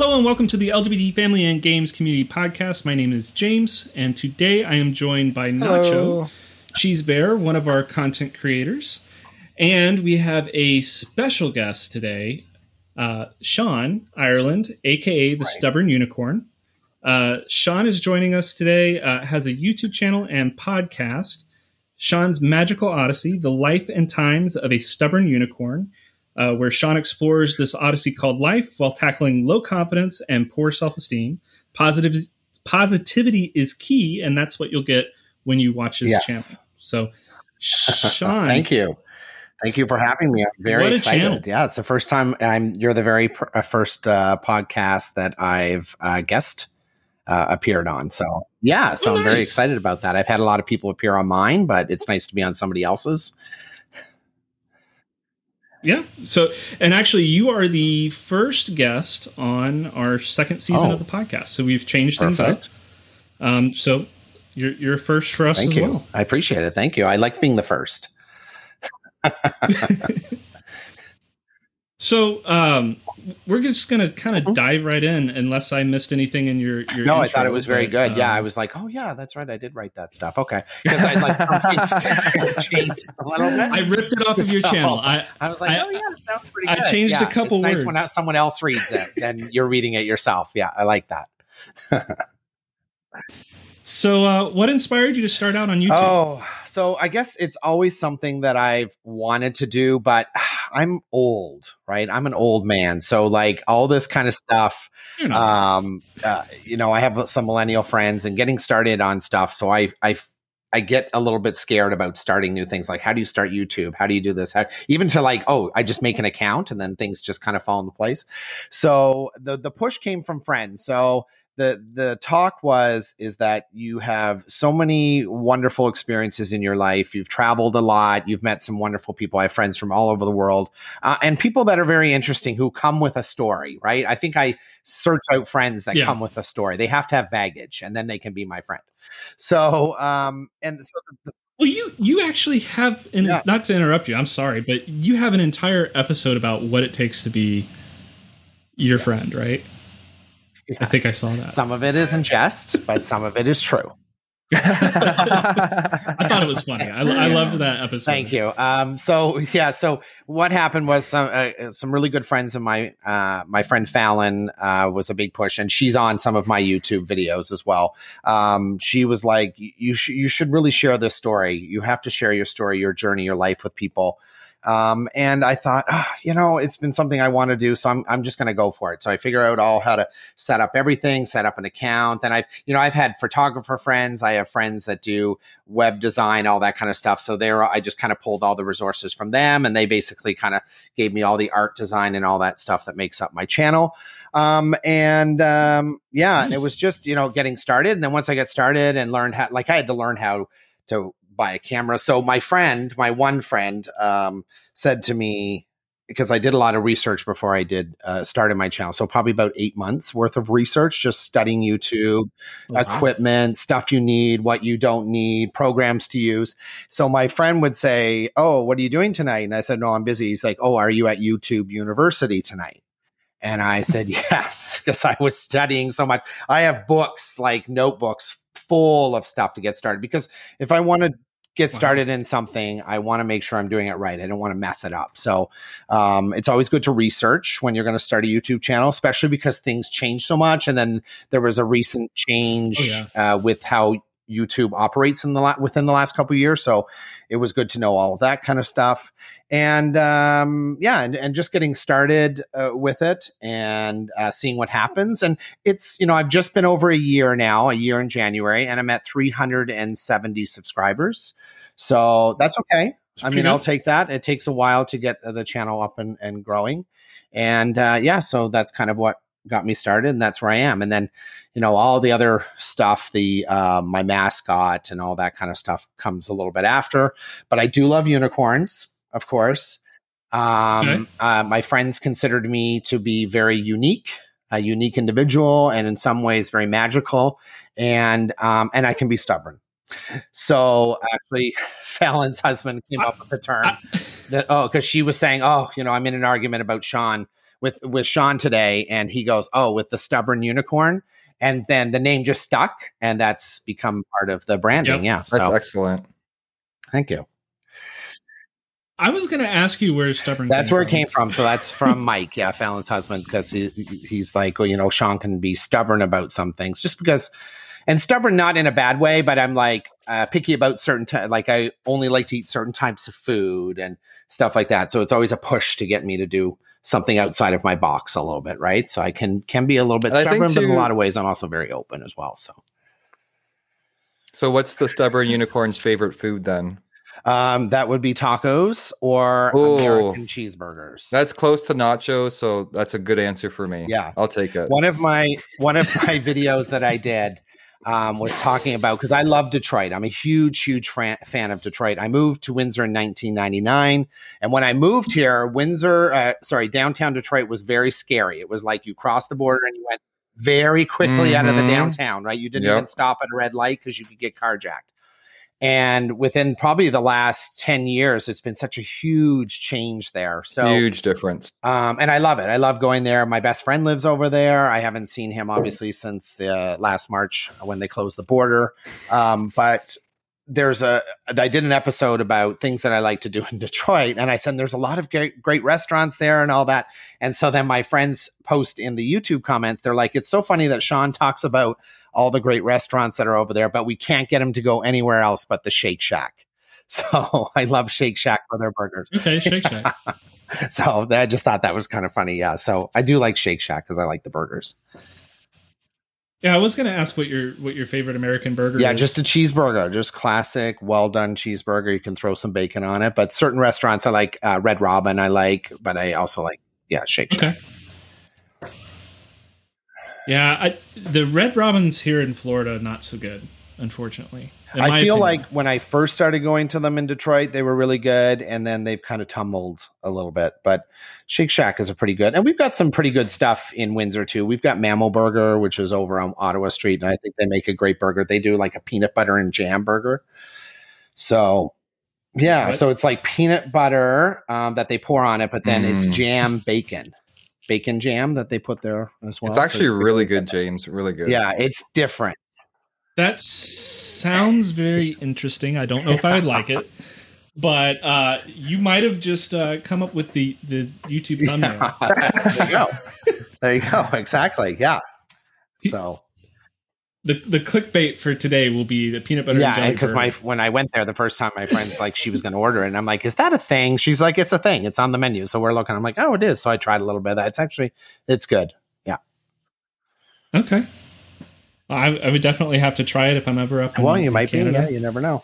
Hello and welcome to the LGBT Family and Games Community Podcast. My name is James, and today I am joined by Nacho Cheese Bear, one of our content creators. And we have a special guest today, Sean Ireland, aka the Stubborn Unicorn. Sean is joining us today, has a YouTube channel and podcast, Sean's Magical Odyssey, The Life and Times of a Stubborn Unicorn, where Sean explores this odyssey called life while tackling low confidence and poor self-esteem. Positivity is key, and that's what you'll get when you watch his channel. So, Sean. Thank you. Thank you for having me. I'm very excited. Channel. Yeah, it's the first time you're the very first podcast that I've guest appeared on. So, yeah, so I'm very excited about that. I've had a lot of people appear on mine, but it's nice to be on somebody else's. Yeah. So, and actually, you are the first guest on our second season of the podcast. So we've changed things up. So you're first for us as well. I appreciate it. Thank you. I like being the first. So we're just going to kind of dive right in, unless I missed anything in your No, intro, I thought it was very good. Yeah, I was like, oh yeah, that's right. I did write that stuff. Okay, because I like some things changed a little bit. I ripped it off of your channel. I was like, oh yeah, that sounds pretty good. I changed a couple words. Nice when someone else reads it, then you're reading it yourself. Yeah, I like that. So what inspired you to start out on YouTube? Oh, so I guess it's always something that I've wanted to do, but I'm old, right? I'm an old man. So like all this kind of stuff, you know, I have some millennial friends and getting started on stuff. So I get a little bit scared about starting new things. Like, how do you start YouTube? How do you do this? Even to like, I just make an account and then things just kind of fall into place. So the push came from friends. So the talk is that you have so many wonderful experiences in your life. You've traveled a lot. You've met some wonderful people. I have friends from all over the world and people that are very interesting who come with a story, right? I think I search out friends that come with a story. They have to have baggage and then they can be my friend. So, well, you actually have, not to interrupt you, I'm sorry, but you have an entire episode about what it takes to be your friend, right? Yes. I think I saw that. Some of it is in jest, but some of it is true. I thought it was funny. I loved that episode. Thank you. So what happened was some really good friends of my friend Fallon was a big push, and she's on some of my YouTube videos as well. She was like, you should really share this story. You have to share your story, your journey, your life with people. And I thought, it's been something I want to do. So I'm just going to go for it. So I figure out how to set up everything, set up an account. Then I've had photographer friends. I have friends that do web design, all that kind of stuff. So I just kind of pulled all the resources from them and they basically kind of gave me all the art design and all that stuff that makes up my channel. Nice. And it was just, getting started. And then once I got started and learned I had to learn how to buy a camera. So my one friend, said to me, because I did a lot of research before I started my channel. So probably about 8 months worth of research, just studying YouTube, equipment, stuff you need, what you don't need, programs to use. So my friend would say, oh, what are you doing tonight? And I said, no, I'm busy. He's like, oh, are you at YouTube University tonight? And I said, yes, because I was studying so much. I have books, like notebooks full of stuff to get started, because if I want to get started in something, I want to make sure I'm doing it right. I don't want to mess it up. So it's always good to research when you're going to start a YouTube channel, especially because things change so much. And then there was a recent change with how YouTube operates within the last couple of years. So it was good to know all of that kind of stuff. And and just getting started with it and seeing what happens. And it's, I've just been over a year in January, and I'm at 370 subscribers. So that's okay. I'll take that. It takes a while to get the channel up and growing. And so that's kind of what got me started, and that's where I am. And then, all the other stuff, my mascot and all that kind of stuff comes a little bit after, but I do love unicorns, of course. My friends considered me to be very unique, a unique individual, and in some ways very magical. And I can be stubborn. So actually Fallon's husband came up with the term because she was saying, I'm in an argument about Sean with Sean today, and he goes, "Oh, with the stubborn unicorn," and then the name just stuck, and that's become part of the branding. Yep. Yeah, so That's excellent. thank you. I was going to ask you where stubborn. That's where it came from. So that's from Mike, Fallon's husband, because he's like, well, you know, Sean can be stubborn about some things, just because, and stubborn not in a bad way, but I'm like picky about like I only like to eat certain types of food and stuff like that. So it's always a push to get me to do something outside of my box a little bit, right? So I can be a little bit stubborn, but in a lot of ways, I'm also very open as well. So what's the stubborn unicorn's favorite food then? That would be tacos or American cheeseburgers. That's close to nachos, so that's a good answer for me. Yeah, I'll take it. One of my videos that I did was talking about, because I love Detroit. I'm a huge fan of Detroit. I moved to Windsor in 1999, and when I moved here, downtown Detroit was very scary. It was like you crossed the border and you went very quickly out of the downtown. Right, you didn't even stop at a red light because you could get carjacked. And within probably the last 10 years, it's been such a huge change there. So huge difference. And I love it. I love going there. My best friend lives over there. I haven't seen him obviously since the last March when they closed the border. But I did an episode about things that I like to do in Detroit. And I said, there's a lot of great restaurants there and all that. And so then my friends post in the YouTube comments, they're like, it's so funny that Sean talks about all the great restaurants that are over there, but we can't get him to go anywhere else but the Shake Shack. So I love Shake Shack for their burgers. Okay, Shake Shack. So I just thought that was kind of funny. Yeah. So I do like Shake Shack because I like the burgers. Yeah, I was going to ask what your favorite American burger is. Yeah, just a cheeseburger, just classic, well done cheeseburger. You can throw some bacon on it, but certain restaurants I like Red Robin. But I also like Shake Shack. Okay. Yeah, the Red Robins here in Florida not so good, unfortunately. I feel like when I first started going to them in Detroit, they were really good, and then they've kind of tumbled a little bit. But Shake Shack is a pretty good, and we've got some pretty good stuff in Windsor too. We've got Mammal Burger, which is over on Ottawa Street, and I think they make a great burger. They do like a peanut butter and jam burger. So yeah, so it's like peanut butter that they pour on it, but then it's jam bacon jam that they put there as well. It's actually really good, James. Really good. Yeah, it's different. That sounds very interesting. I don't know if I would like it, but you might have just come up with the YouTube thumbnail. Yeah, there you go. There you go. Exactly. Yeah. So the clickbait for today will be the peanut butter. Yeah, because when I went there the first time, my friend's like, she was going to order it, and I'm like, "Is that a thing?" She's like, "It's a thing. It's on the menu." So we're looking. I'm like, "Oh, it is." So I tried a little bit of that. It's good. Yeah. Okay. I would definitely have to try it if I'm ever up. Well, you might Canada. Be. Yeah, you never know.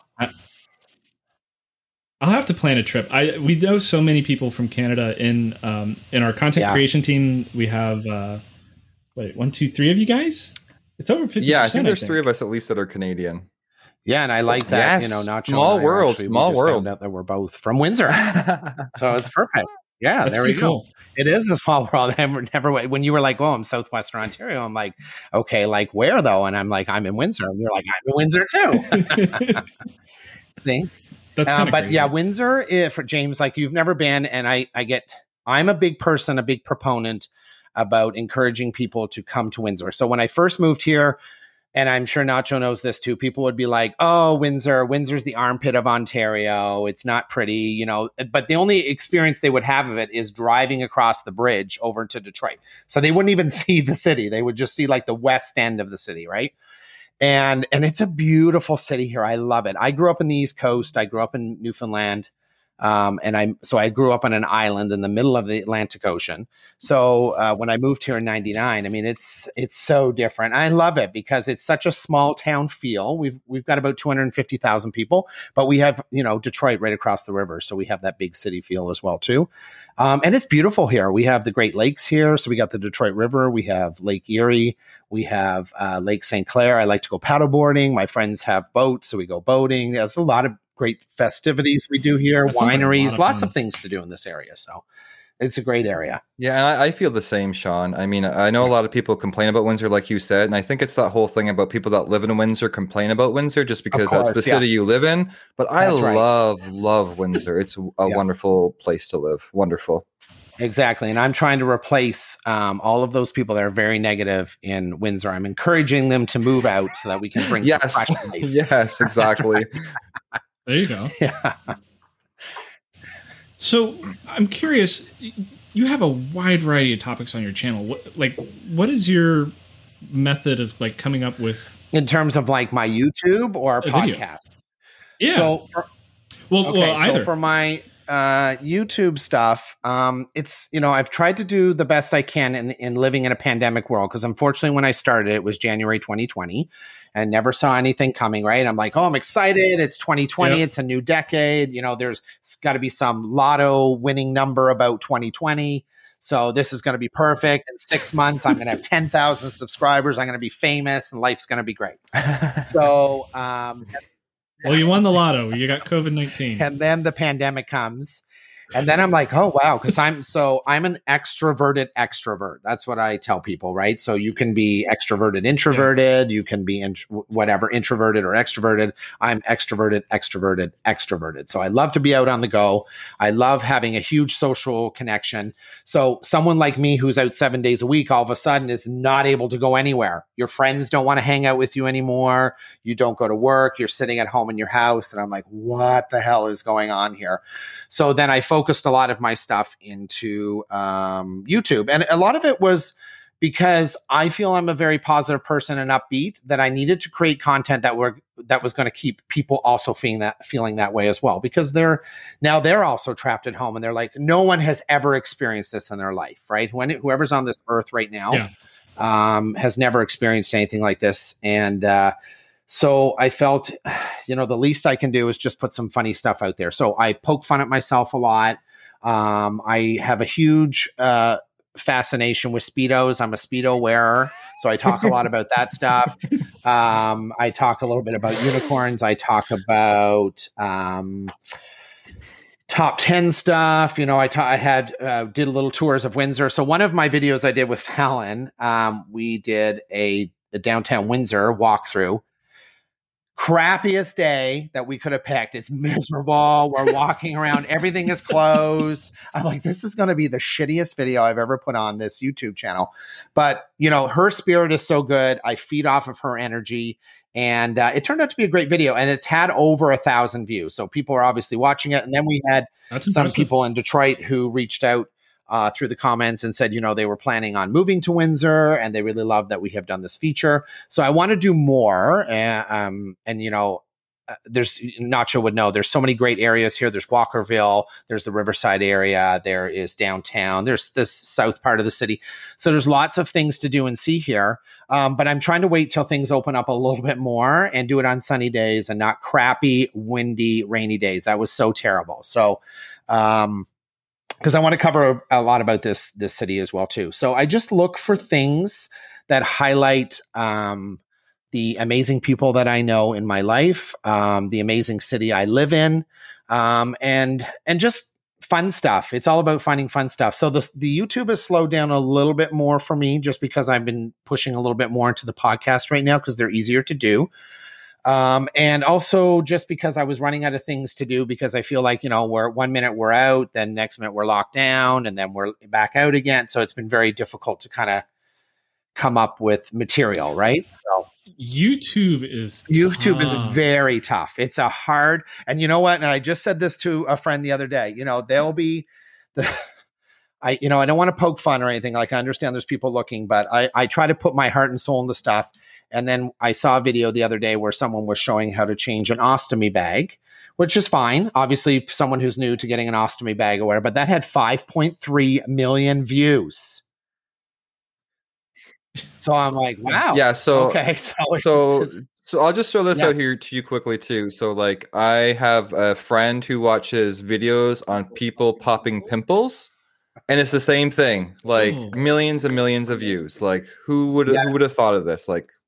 I'll have to plan a trip. We know so many people from Canada in our content creation team. We have 1, 2, 3 of you guys. It's over 50%. Yeah, I think there's 3 of us at least that are Canadian. Yeah, and I like that. Yes. Nacho. Small world. Small world. Found out that we're both from Windsor, so it's perfect. Yeah, that's there we go. Cool. It is a small world. I never when you were like, "Oh, I'm Southwestern Ontario." I'm like, "Okay, like where though?" And I'm like, "I'm in Windsor." And you're like, "I'm in Windsor too." See, that's kind of but crazy. Yeah, Windsor. For James, like you've never been, and I'm a big person, a big proponent about encouraging people to come to Windsor. So when I first moved here, and I'm sure Nacho knows this too, people would be like, "Oh, Windsor's the armpit of Ontario. It's not pretty, but the only experience they would have of it is driving across the bridge over to Detroit. So they wouldn't even see the city. They would just see like the west end of the city, right? And it's a beautiful city here. I love it. I grew up in the East Coast. I grew up in Newfoundland. So I grew up on an island in the middle of the Atlantic Ocean. So when I moved here in '99, I mean, it's so different. I love it because it's such a small town feel. We've got about 250,000 people, but we have, Detroit right across the river. So we have that big city feel as well, too. And it's beautiful here. We have the Great Lakes here. So we got the Detroit River. We have Lake Erie. We have Lake St. Clair. I like to go paddleboarding. My friends have boats, so we go boating. There's a lot of great festivities we do here, wineries, lots of things to do in this area. So it's a great area. Yeah, and I feel the same, Sean. I mean, I know a lot of people complain about Windsor, like you said, and I think it's that whole thing about people that live in Windsor complain about Windsor just because that's the city you live in. But I love Windsor. It's a wonderful place to live. Wonderful. Exactly. And I'm trying to replace all of those people that are very negative in Windsor. I'm encouraging them to move out so that we can bring some fresh life. Yes, exactly. There you go. Yeah. So I'm curious, you have a wide variety of topics on your channel. What is your method of like coming up with, in terms of like my YouTube or podcast? Yeah. So either. So for my YouTube stuff, it's, I've tried to do the best I can in living in a pandemic world, because unfortunately when I started, it was January 2020 and never saw anything coming, right? I'm like, I'm excited. It's 2020. Yep. It's a new decade. There's got to be some lotto winning number about 2020. So this is going to be perfect. In 6 months, I'm going to have 10,000 subscribers. I'm going to be famous and life's going to be great. So, well, you won the lotto. You got COVID-19. And then the pandemic comes. And then I'm like, oh, wow. Because I'm an extroverted extrovert. That's what I tell people, right? So you can be extroverted, introverted. Yeah. You can be whatever, introverted or extroverted. I'm extroverted, extroverted. So I love to be out on the go. I love having a huge social connection. So someone like me who's out 7 days a week all of a sudden is not able to go anywhere. Your friends don't want to hang out with you anymore. You don't go to work. You're sitting at home in your house. And I'm like, what the hell is going on here? So then I focused a lot of my stuff into YouTube. And a lot of it was because I feel I'm a very positive person and upbeat, that I needed to create content that was going to keep people also feeling that way as well, because they're also trapped at home and they're like, no one has ever experienced this in their life, right? Whoever's on this earth right now has never experienced anything like this. And so I felt, the least I can do is just put some funny stuff out there. So I poke fun at myself a lot. I have a huge fascination with Speedos. I'm a Speedo wearer. So I talk a lot about that stuff. I talk a little bit about unicorns. I talk about top 10 stuff. Did a little tours of Windsor. So one of my videos I did with Fallon, we did a downtown Windsor walkthrough. Crappiest day that we could have picked. It's miserable. We're walking around. Everything is closed. I'm like, this is going to be the shittiest video I've ever put on this YouTube channel. But, her spirit is so good. I feed off of her energy. And it turned out to be a great video. And it's had over 1,000 views. So people are obviously watching it. And then we had some people in Detroit who reached out through the comments and said, they were planning on moving to Windsor and they really love that we have done this feature. So I want to do more. There's Nacho would know, there's so many great areas here. There's Walkerville, there's the Riverside area, there is downtown, there's this south part of the city. So there's lots of things to do and see here. But I'm trying to wait till things open up a little bit more and do it on sunny days and not crappy, windy, rainy days. That was so terrible. So, because I want to cover a lot about this city as well too. So I just look for things that highlight the amazing people that I know in my life, the amazing city I live in, and just fun stuff. It's all about finding fun stuff. So the YouTube has slowed down a little bit more for me, just because I've been pushing a little bit more into the podcast right now because they're easier to do. And also just because I was running out of things to do, because I feel like, we're 1 minute we're out, then next minute we're locked down and then we're back out again. So it's been very difficult to kind of come up with material, right? So YouTube is very tough. It's a hard, and you know what? And I just said this to a friend the other day, they'll be I don't want to poke fun or anything. Like, I understand there's people looking, but I try to put my heart and soul into stuff. And then I saw a video the other day where someone was showing how to change an ostomy bag, which is fine. Obviously, someone who's new to getting an ostomy bag or whatever, but that had 5.3 million views. So I'm like, wow. Yeah. So, okay. So I'll just throw this out here to you quickly too. So like, I have a friend who watches videos on people popping pimples. And it's the same thing, like millions and millions of views. Like who would have thought of this? Like,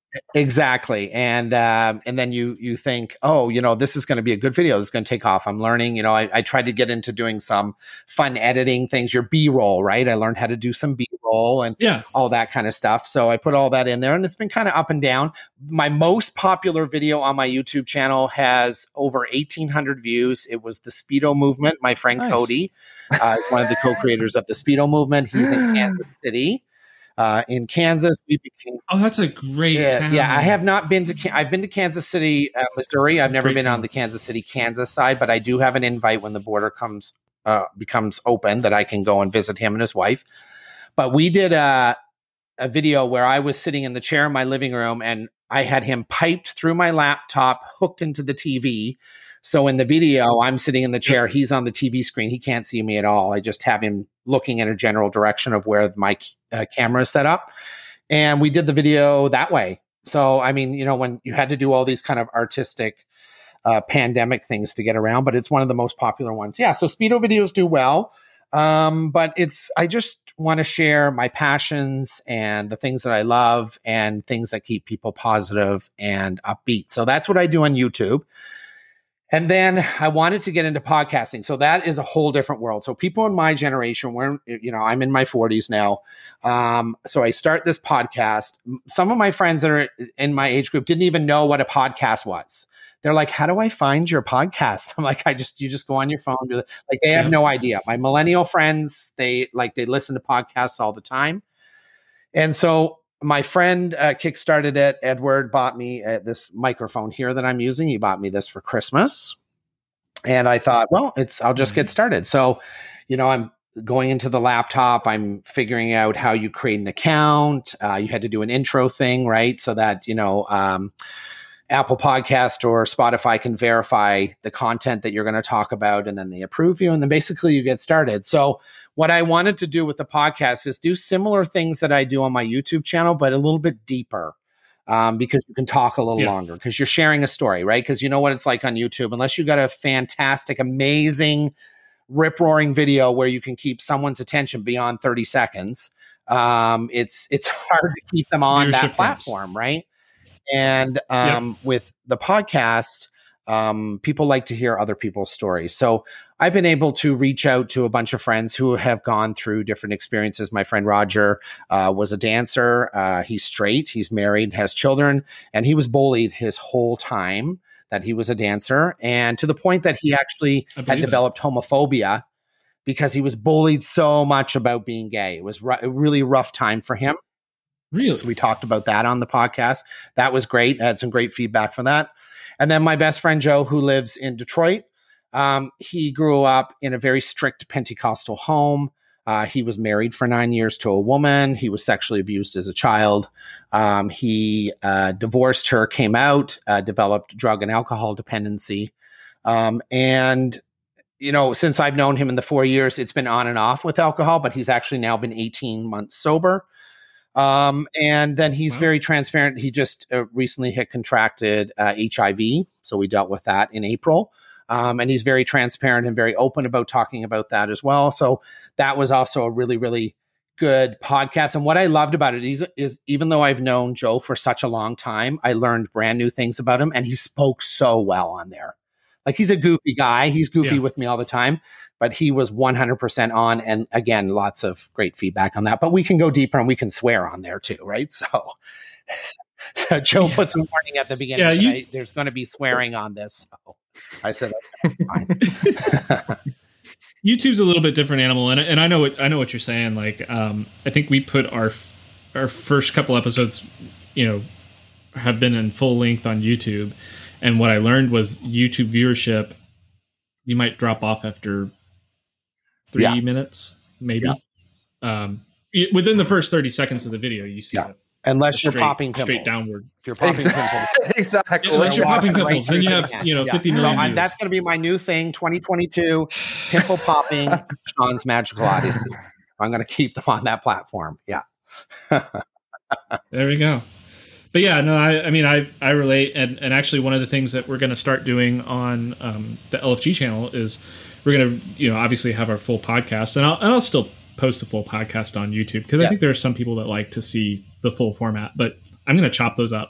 Exactly. And then you think, oh, this is going to be a good video. This is going to take off. I'm learning, I tried to get into doing some fun editing things, your B-roll, right? I learned how to do some B-roll and all that kind of stuff. So I put all that in there, and it's been kind of up and down. My most popular video on my YouTube channel has over 1,800 views. It was the Speedo movement. My friend Cody is one of the co-creators of the Speedo movement. He's in Kansas City. In Kansas, that's a great town. Yeah, I have not been to. I've been to Kansas City, Missouri. I've never been on the Kansas City, Kansas side, but I do have an invite when the border becomes open that I can go and visit him and his wife. But we did a video where I was sitting in the chair in my living room, and I had him piped through my laptop, hooked into the TV. So in the video, I'm sitting in the chair. He's on the TV screen. He can't see me at all. I just have him looking in a general direction of where my camera is set up. And we did the video that way. So, I mean, when you had to do all these kind of artistic pandemic things to get around, but it's one of the most popular ones. Yeah. So Speedo videos do well. But I just want to share my passions and the things that I love and things that keep people positive and upbeat. So that's what I do on YouTube. And then I wanted to get into podcasting. So that is a whole different world. So people in my generation, I'm in my 40s now. So I start this podcast. Some of my friends that are in my age group didn't even know what a podcast was. They're like, how do I find your podcast? I'm like, you just go on your phone. Like they have no idea. My millennial friends, they listen to podcasts all the time. And so my friend kickstarted it. Edward bought me this microphone here that I'm using. He bought me this for Christmas. And I thought, well, I'll just get started. So, I'm going into the laptop. I'm figuring out how you create an account. You had to do an intro thing, right? So that, Apple Podcast or Spotify can verify the content that you're going to talk about, and then they approve you. And then basically you get started. So what I wanted to do with the podcast is do similar things that I do on my YouTube channel, but a little bit deeper, because you can talk a little longer because you're sharing a story, right? Because you know what it's like on YouTube, unless you got a fantastic, amazing, rip-roaring video where you can keep someone's attention beyond 30 seconds. It's hard to keep them on that platform, right? And with the podcast, people like to hear other people's stories. So I've been able to reach out to a bunch of friends who have gone through different experiences. My friend Roger was a dancer. He's straight. He's married, has children, and he was bullied his whole time that he was a dancer. And to the point that he actually had developed homophobia because he was bullied so much about being gay. It was a really rough time for him. Really? So we talked about that on the podcast. That was great. I had some great feedback for that. And then my best friend, Joe, who lives in Detroit, he grew up in a very strict Pentecostal home. He was married for 9 years to a woman. He was sexually abused as a child. He divorced her, came out, developed drug and alcohol dependency. And since I've known him in the 4 years, it's been on and off with alcohol, but he's actually now been 18 months sober. And then he's very transparent. He just recently had contracted HIV. So we dealt with that in April. And he's very transparent and very open about talking about that as well. So that was also a really, really good podcast. And what I loved about it is even though I've known Joe for such a long time, I learned brand new things about him, and he spoke so well on there. Like, he's a goofy guy. He's goofy with me all the time, but he was 100% on. And again, lots of great feedback on that, but we can go deeper and we can swear on there too. Right. So Joe put some warning at the beginning. Yeah, there's going to be swearing on this. So I said, okay, fine. YouTube's a little bit different animal. And I know what you're saying. Like, I think we put our first couple episodes, have been in full length on YouTube. And what I learned was YouTube viewership, you might drop off after 3 minutes, maybe. Yeah. Within the first 30 seconds of the video, you see that. Unless you're popping pimples. Straight downward. If you're popping pimples. Exactly. Unless you're popping pimples, then you have 50 million views. That's going to be my new thing, 2022, pimple popping, Sean's Magical Odyssey. I'm going to keep them on that platform. Yeah. There we go. But yeah, no, I relate. And actually one of the things that we're going to start doing on the LFG channel is we're going to, obviously have our full podcast. And I'll still post the full podcast on YouTube because I think there are some people that like to see the full format. But I'm going to chop those up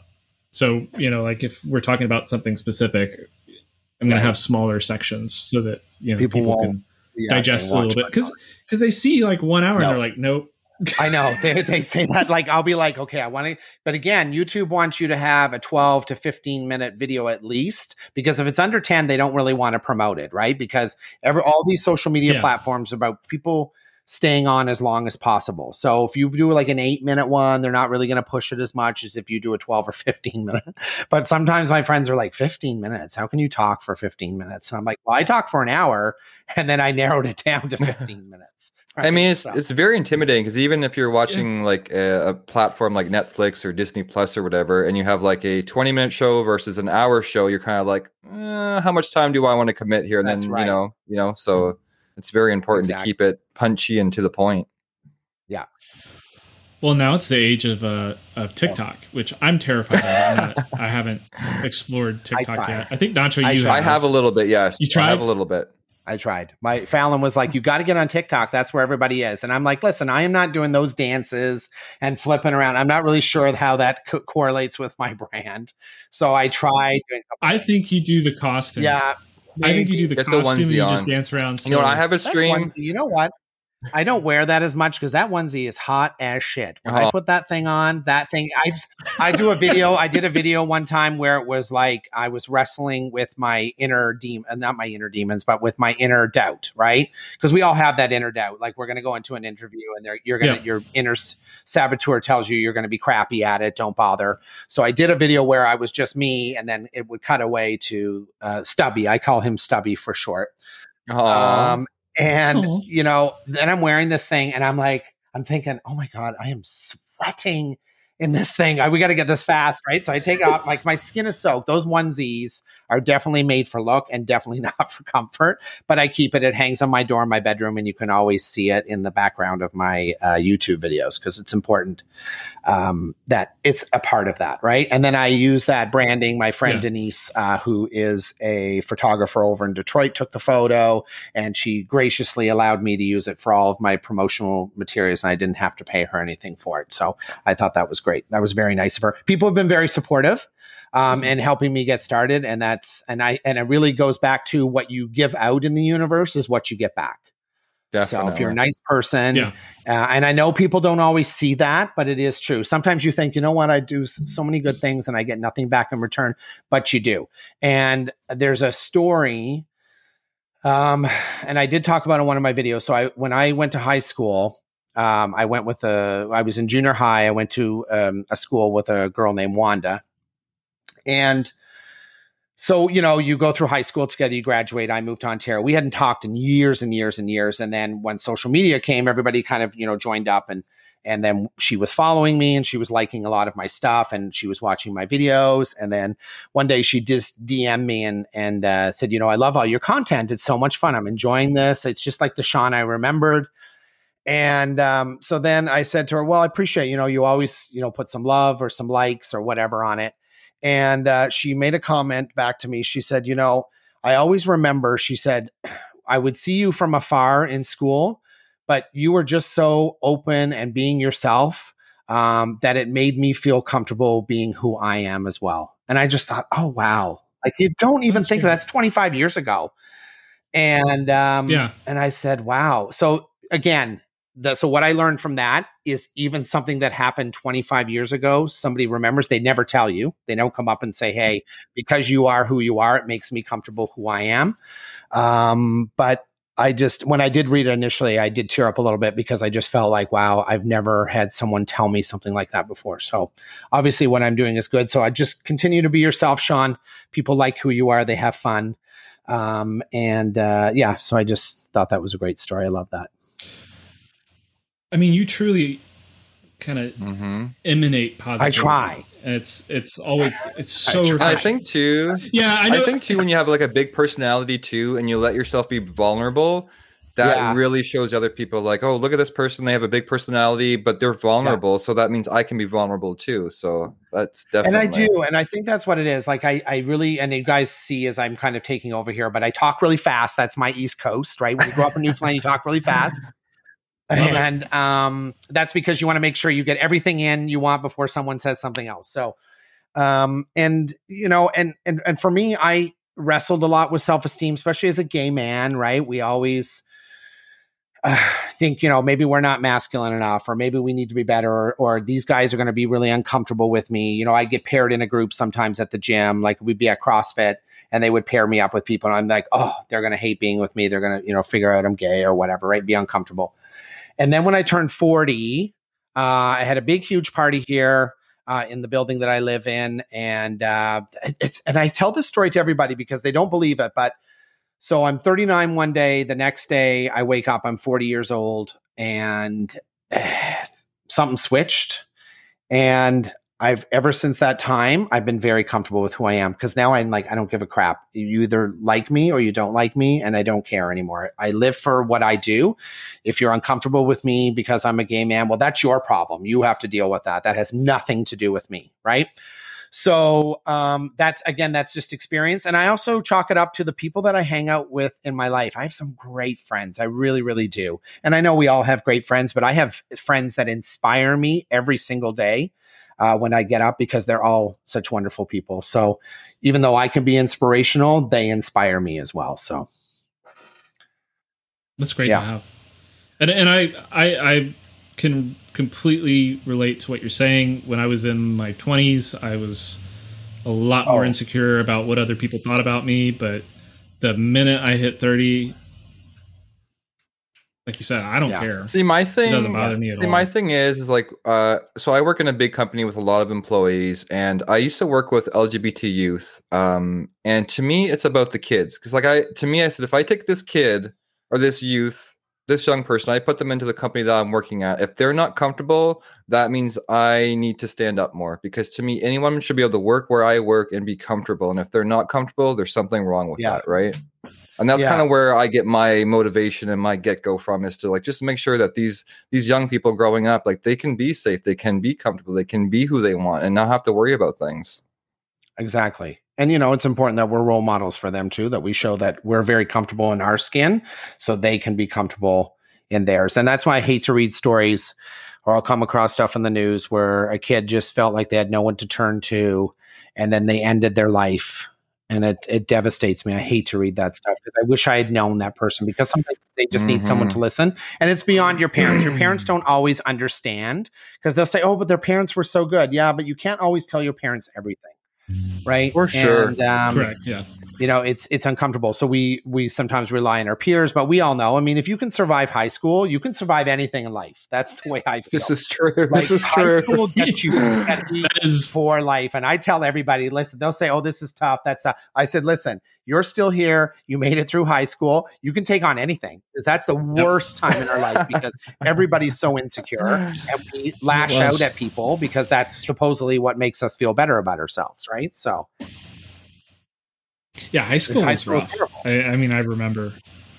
So, like if we're talking about something specific, I'm going to have smaller sections so that, people can digest a little bit. Because they see like 1 hour and they're like, nope. I know they say that, like, I'll be like, okay, I want to, but again, YouTube wants you to have a 12 to 15 minute video at least, because if it's under 10, they don't really want to promote it. Right. Because all these social media platforms are about people staying on as long as possible. So if you do like an 8-minute one, they're not really going to push it as much as if you do a 12 or 15 minute. But sometimes my friends are like, 15 minutes, how can you talk for 15 minutes? And I'm like, well, I talk for an hour, and then I narrowed it down to 15 minutes. Right? I mean, it's very intimidating, because even if you're watching like a platform like Netflix or Disney Plus or whatever, and you have like a 20-minute show versus an hour show, you're kind of like, how much time do I want to commit here? And that's then, so it's very important to keep it punchy and to the point. Yeah. Well, now it's the age of TikTok, which I'm terrified of. I haven't explored TikTok yet. I think, Nacho, I have a little bit, yes. You tried? I have a little bit. I tried. My Fallon was like, you got to get on TikTok. That's where everybody is. And I'm like, listen, I am not doing those dances and flipping around. I'm not really sure how that correlates with my brand. So I tried. I think you do the costume. Yeah. I think you do the costume and you just dance around. You know what? I have a stream. Onesie, you know what? I don't wear that as much because that onesie is hot as shit. When I put that thing on, I do a video. I did a video one time where it was like I was wrestling with my inner demon, not my inner demons, but with my inner doubt, right? Because we all have that inner doubt. Like, we're going to go into an interview and your inner saboteur tells you you're going to be crappy at it. Don't bother. So I did a video where I was just me, and then it would cut away to Stubby. I call him Stubby for short. And, then I'm wearing this thing and I'm thinking, oh my God, I am sweating in this thing. We got to get this fast, right? So I take off, like, my skin is soaked. Those onesies are definitely made for look and definitely not for comfort, but I keep it. It hangs on my door in my bedroom, and you can always see it in the background of my YouTube videos, because it's important that it's a part of that, right? And then I use that branding. My friend Denise, who is a photographer over in Detroit, took the photo, and she graciously allowed me to use it for all of my promotional materials, and I didn't have to pay her anything for it. So I thought that was great. That was very nice of her. People have been very supportive. And helping me get started. And it really goes back to what you give out in the universe is what you get back. Definitely. So if you're a nice person, and I know people don't always see that, but it is true. Sometimes you think, you know what, I do so many good things and I get nothing back in return, but you do. And there's a story, and I did talk about it in one of my videos. So when I went to high school, I was in junior high. I went to a school with a girl named Wanda. And so, you go through high school together, you graduate. I moved to Ontario. We hadn't talked in years and years and years. And then when social media came, everybody kind of, joined up, and then she was following me and she was liking a lot of my stuff and she was watching my videos. And then one day she just DM'd me and said, I love all your content. It's so much fun. I'm enjoying this. It's just like the Sean I remembered. And so then I said to her, well, I appreciate, you always, put some love or some likes or whatever on it. And she made a comment back to me. She said, I always remember, she said, I would see you from afar in school, but you were just so open and being yourself that it made me feel comfortable being who I am as well. And I just thought, oh, wow. Like, you don't even think of that's 25 years ago. And and I said, wow. So again, so what I learned from that is even something that happened 25 years ago, somebody remembers, they never tell you. They don't come up and say, hey, because you are who you are, it makes me comfortable who I am. But when I did read it initially, I did tear up a little bit because I just felt like, wow, I've never had someone tell me something like that before. So obviously what I'm doing is good. So I just continue to be yourself, Sean. People like who you are. They have fun. So I just thought that was a great story. I love that. I mean, you truly kind of emanate positivity. I try. And it's always so refreshing. I think too. Yeah, I think too, when you have like a big personality too, and you let yourself be vulnerable, that really shows other people like, oh, look at this person. They have a big personality, but they're vulnerable. So that means I can be vulnerable too. So that's definitely. And I do. And I think that's what it is. Like I really, and you guys see as I'm kind of taking over here, but I talk really fast. That's my East Coast, right? When you grow up in Newfoundland, you talk really fast. And that's because you want to make sure you get everything in you want before someone says something else. So And for me, I wrestled a lot with self-esteem, especially as a gay man, right? We always think, maybe we're not masculine enough, or maybe we need to be better, or these guys are going to be really uncomfortable with me. I get paired in a group sometimes at the gym, like we'd be at CrossFit and they would pair me up with people. And I'm like, oh, they're going to hate being with me. They're going to, figure out I'm gay or whatever, right? Be uncomfortable. And then when I turned 40, I had a big, huge party here in the building that I live in. And and I tell this story to everybody because they don't believe it, but so I'm 39 one day. The next day I wake up, I'm 40 years old, and something switched. And ever since that time, I've been very comfortable with who I am, because now I'm like, I don't give a crap. You either like me or you don't like me, and I don't care anymore. I live for what I do. If you're uncomfortable with me because I'm a gay man, well, that's your problem. You have to deal with that. That has nothing to do with me, right? So that's just experience. And I also chalk it up to the people that I hang out with in my life. I have some great friends. I really, really do. And I know we all have great friends, but I have friends that inspire me every single day when I get up, because they're all such wonderful people. So even though I can be inspirational, they inspire me as well. So that's great to have. And I can completely relate to what you're saying. When I was in my 20s, I was a lot more insecure about what other people thought about me. But the minute I hit 30, like you said, I don't care. See, my thing, it doesn't bother me at all. My thing is like, so I work in a big company with a lot of employees, and I used to work with LGBT youth. And to me, it's about the kids. Cause I said, if I take this kid or this youth, this young person, I put them into the company that I'm working at. If they're not comfortable, that means I need to stand up more, because to me, anyone should be able to work where I work and be comfortable. And if they're not comfortable, there's something wrong with that. Right. And that's kind of where I get my motivation and my get-go from, is to like just make sure that these young people growing up, like they can be safe, they can be comfortable, they can be who they want and not have to worry about things. Exactly. And, it's important that we're role models for them too, that we show that we're very comfortable in our skin so they can be comfortable in theirs. And that's why I hate to read stories, or I'll come across stuff in the news where a kid just felt like they had no one to turn to, and then they ended their life. And it devastates me. I hate to read that stuff, because I wish I had known that person, because sometimes they just need someone to listen. And it's beyond your parents. Your parents don't always understand, because they'll say, oh, but their parents were so good. Yeah, but you can't always tell your parents everything. Right. For sure. And, correct. Yeah. It's uncomfortable. So we sometimes rely on our peers, but we all know, I mean, if you can survive high school, you can survive anything in life. That's the way I feel. This is true. Like, this is high true. school gets you for life. And I tell everybody, listen, they'll say, oh, this is tough. That's tough. I said, listen, you're still here. You made it through high school. You can take on anything, because that's the worst time in our life, because everybody's so insecure, and we lash out at people because that's supposedly what makes us feel better about ourselves. Right. So. Yeah, high school was rough. I mean, I remember.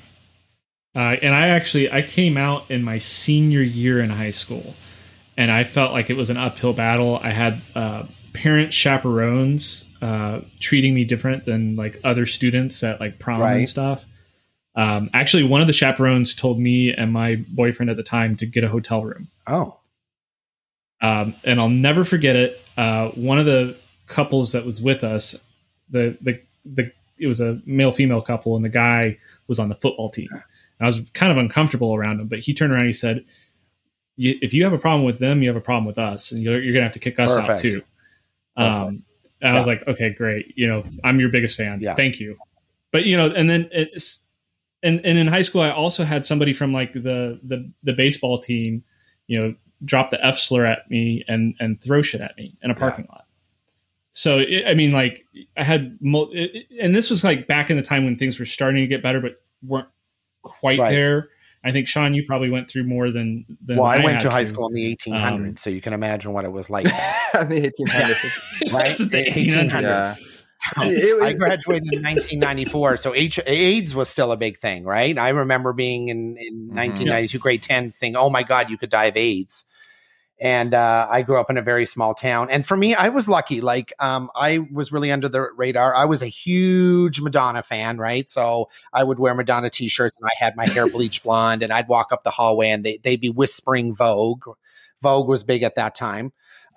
And I came out in my senior year in high school, and I felt like it was an uphill battle. I had parent chaperones treating me different than like other students at like prom and stuff. Actually, one of the chaperones told me and my boyfriend at the time to get a hotel room. Oh. And I'll never forget it. One of the couples that was with us, it was a male-female couple, and the guy was on the football team. And I was kind of uncomfortable around him, but he turned around and he said, if you have a problem with them, you have a problem with us, and you're going to have to kick us out too. And I was like, okay, great. I'm your biggest fan. Yeah. Thank you. But, and then and in high school, I also had somebody from like the baseball team, drop the F slur at me and throw shit at me in a parking lot. So, I had, and this was like back in the time when things were starting to get better, but weren't quite there. I think, Sean, you probably went through more than well, I went to high school in the 1800s, so you can imagine what it was like. The 1800s. Right? That's the 1800s. Yeah. I graduated in 1994, so AIDS was still a big thing, right? I remember being in 1992, grade 10, thinking, oh my God, you could die of AIDS. And I grew up in a very small town. And for me, I was lucky. Like, I was really under the radar. I was a huge Madonna fan, right? So I would wear Madonna T-shirts, and I had my hair bleached blonde, and I'd walk up the hallway, and they'd be whispering Vogue. Vogue was big at that time.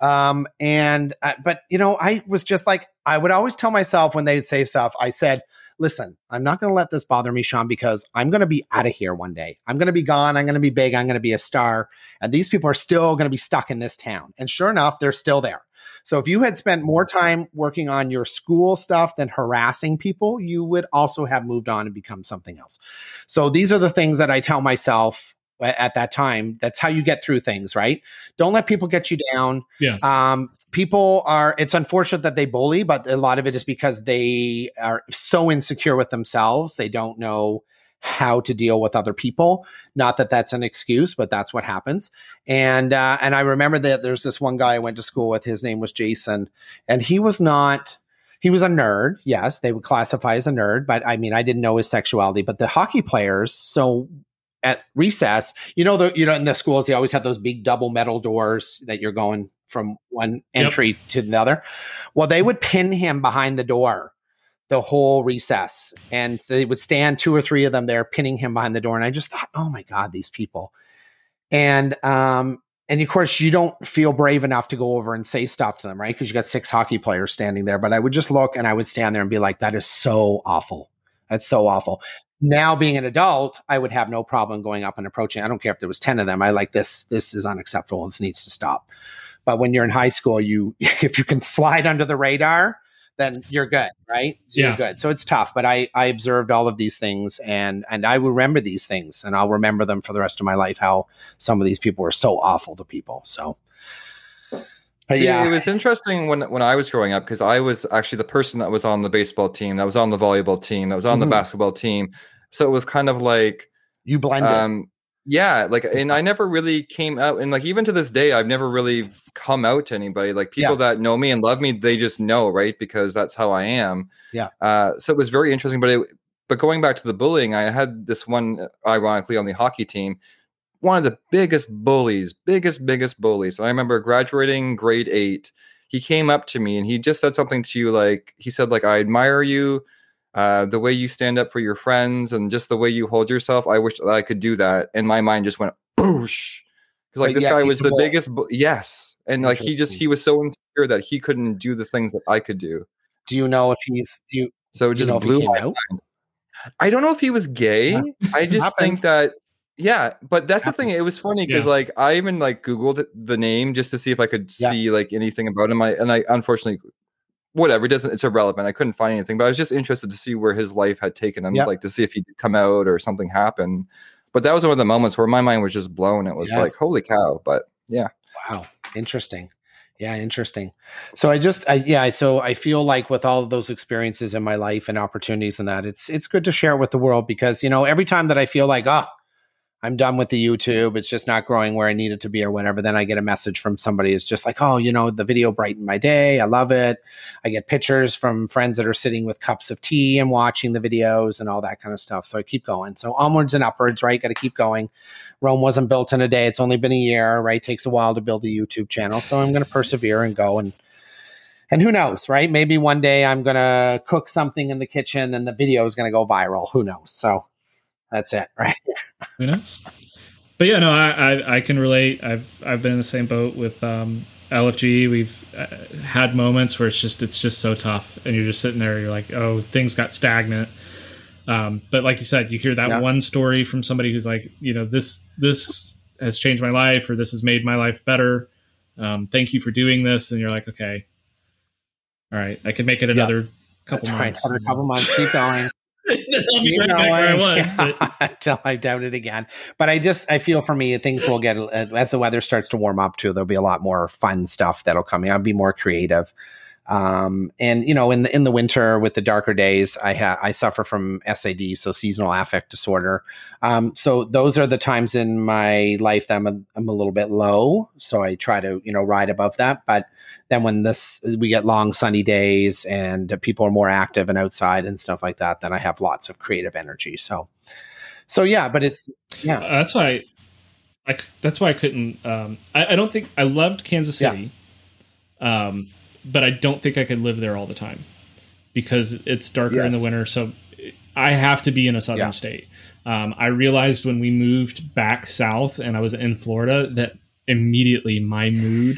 But you know, I was just like, I would always tell myself when they'd say stuff, I said, listen, I'm not going to let this bother me, Sean, because I'm going to be out of here one day. I'm going to be gone. I'm going to be big. I'm going to be a star. And these people are still going to be stuck in this town. And sure enough, they're still there. So if you had spent more time working on your school stuff than harassing people, you would also have moved on and become something else. So these are the things that I tell myself at that time. That's how you get through things, right? Don't let people get you down. Yeah. People are, it's unfortunate that they bully, but a lot of it is because they are so insecure with themselves. They don't know how to deal with other people. Not that that's an excuse, but that's what happens. And I remember that there's this one guy I went to school with. His name was Jason, and he was a nerd. Yes, they would classify as a nerd, but I mean, I didn't know his sexuality. But the hockey players, so at recess, in the schools, they always have those big double metal doors that you're going from one entry to the other. Well, they would pin him behind the door the whole recess, and they would stand 2 or 3 of them there pinning him behind the door. And I just thought, oh my God, these people. And of course you don't feel brave enough to go over and say stuff to them, right? Because you got 6 hockey players standing there. But I would just look and I would stand there and be like, that is so awful. That's so awful. Now, being an adult, I would have no problem going up and approaching. I don't care if there was 10 of them. I like this. This is unacceptable. This needs to stop. But when you're in high school, if you can slide under the radar, then you're good, right? So you're good. So it's tough. But I observed all of these things, and I will remember these things, and I'll remember them for the rest of my life, how some of these people were so awful to people. So, but it was interesting when I was growing up, because I was actually the person that was on the baseball team, that was on the volleyball team, that was on the basketball team. So it was kind of like you blended. And I never really came out, and like even to this day, I've never really come out to anybody. Like people that know me and love me, they just know, right? Because that's how I am. Yeah. So it was very interesting. But going back to the bullying, I had this one, ironically, on the hockey team, one of the biggest bullies. I remember graduating grade 8. He came up to me and he just said something to you, like he said, like, I admire you. The way you stand up for your friends and just the way you hold yourself, I wish that I could do that. And my mind just went boosh. Because like this guy was the biggest. Yes. And like he was so insecure that he couldn't do the things that I could do. Do you know if so it just blew my mind. I don't know if he was gay. I just think that, but that's the thing. It was funny because like I even like Googled the name just to see if I could see like anything about him. I unfortunately, whatever, it's irrelevant. I couldn't find anything, but I was just interested to see where his life had taken him, like to see if he'd come out or something happened. But that was one of the moments where my mind was just blown. It was like, holy cow. But wow. Interesting. Yeah. Interesting. So I feel like with all of those experiences in my life and opportunities and that, it's good to share with the world, because, every time that I feel like, I'm done with the YouTube, it's just not growing where I need it to be or whatever, then I get a message from somebody. It's just like, the video brightened my day. I love it. I get pictures from friends that are sitting with cups of tea and watching the videos and all that kind of stuff. So I keep going. So onwards and upwards, right? Got to keep going. Rome wasn't built in a day. It's only been a year, right? It takes a while to build a YouTube channel. So I'm going to persevere and go, and who knows, right? Maybe one day I'm going to cook something in the kitchen and the video is going to go viral. Who knows? So that's it, right? Who knows? But yeah, no, I can relate. I've been in the same boat with LFG. We've had moments where it's just so tough, and you're just sitting there. You're like, oh, things got stagnant. But like you said, you hear that one story from somebody who's like, this has changed my life, or this has made my life better. Thank you for doing this, and you're like, okay, all right, I could make it another couple months. Another couple months. Keep going. Until I doubt it again. But I feel for me, things will get, as the weather starts to warm up too, there'll be a lot more fun stuff that'll come in. I'll be more creative. And in the winter with the darker days, I suffer from SAD, so seasonal affect disorder. So those are the times in my life that I'm a little bit low. So I try to, ride above that. But then when we get long sunny days and people are more active and outside and stuff like that, then I have lots of creative energy. So yeah, but it's, that's why I couldn't, I don't think I loved Kansas City. But I don't think I could live there all the time because it's darker in the winter. So I have to be in a southern state. I realized when we moved back south and I was in Florida that immediately my mood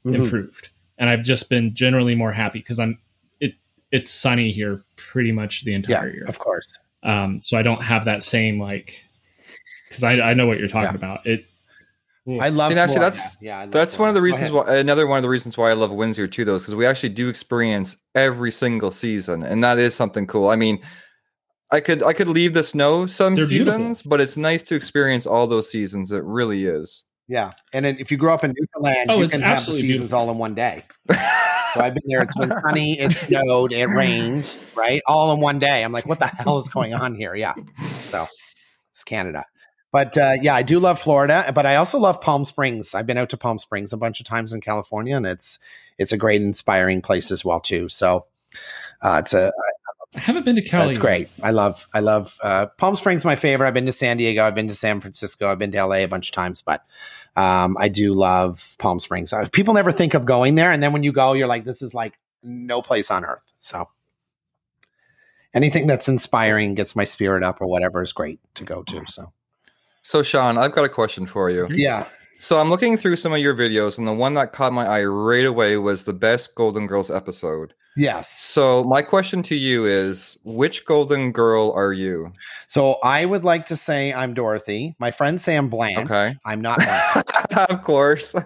improved, and I've just been generally more happy because it's sunny here pretty much the entire year. Of course. So I don't have that same because I know what you're talking about. I love Florida. That's one of the reasons why. Another one of the reasons why I love Windsor too, though, because we actually do experience every single season, and that is something cool. I mean, I could leave the snow some seasons, beautiful. But it's nice to experience all those seasons. It really is. Yeah, and then if you grow up in Newfoundland, you can have the seasons beautiful. All in one day. So I've been there. It's been sunny. It snowed. It rained. Right, all in one day. I'm like, what the hell is going on here? Yeah. So it's Canada. But I do love Florida, but I also love Palm Springs. I've been out to Palm Springs a bunch of times in California, and it's a great, inspiring place as well too. So I haven't been to Cali. It's great. I love Palm Springs. My favorite. I've been to San Diego. I've been to San Francisco. I've been to LA a bunch of times, but I do love Palm Springs. People never think of going there, and then when you go, you're like, this is like no place on earth. So anything that's inspiring, gets my spirit up, or whatever is great to go to. So, Sean, I've got a question for you. Yeah. So I'm looking through some of your videos, and the one that caught my eye right away was the best Golden Girls episode. Yes. So my question to you is, which Golden Girl are you? So I would like to say I'm Dorothy. My friends say I'm Blanche. Okay. I'm not Blanche. Of course.